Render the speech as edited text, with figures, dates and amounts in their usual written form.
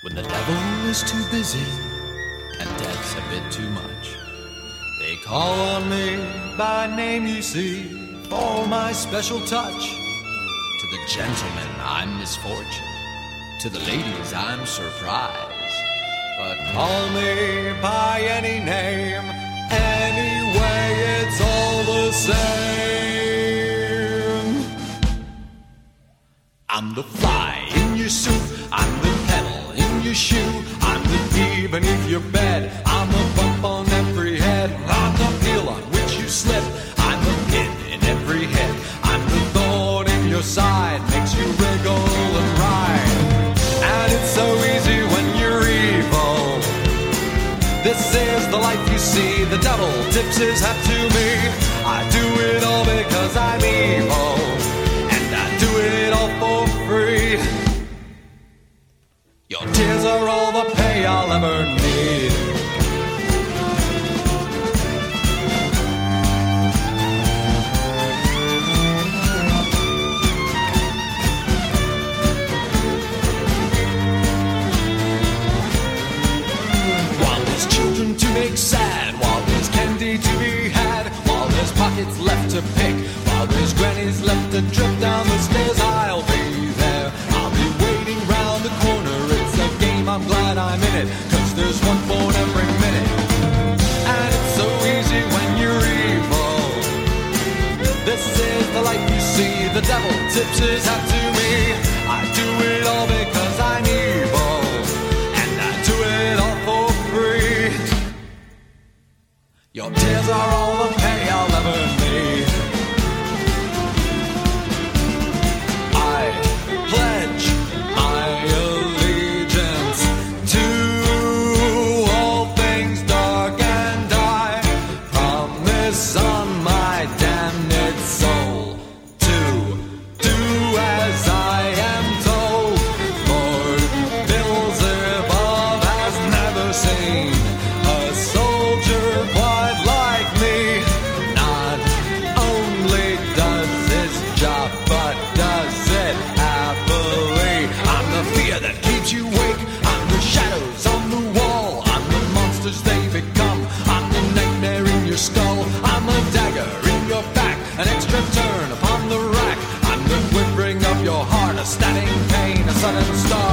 When the devil is too busy and death's a bit too much, they call on me by name, you see, for my special touch. To the gentlemen, I'm misfortune. To the ladies, I'm surprise. But call me by any name, anyway, it's all the same. I'm the fly in your soup, I'm the pedal in your shoe, I'm the bee beneath your bed, I'm the bump on every head, I'm the peel on which you slip, I'm the pin in every head, I'm the thorn in your side, makes you wriggle and ride. And it's so easy when you're evil. This is the life you see, the devil tips his hat to me. I do it all because I'm evil, and I do it all for free. Your tears are all the pay I'll ever need. While there's children to make sad, while there's candy to be had, while there's pockets left to pick, while there's grannies left to drip down the stairs, I'll be there. I'll be waiting round the corner. I'm glad I'm in it, 'cause there's one phone every minute. And it's so easy when you're evil. This is the life you see, the devil tips his hat to me. I do it all because I'm evil, and I do it all for free. Your tears are all the pay I'll ever need. I pledge my allegiance to all things dark, and I promise on my damned soul to do as I am told. Lord Beelzebub has never seen a soldier quite like me. Not only does his job, but does it happily. I'm the fear that keeps you awake, I'm the shadows on the wall, I'm the monsters they become, I'm the nightmare in your skull, I'm a dagger in your back, an extra turn upon the rack, I'm the quivering of your heart, a stabbing pain, a sudden start.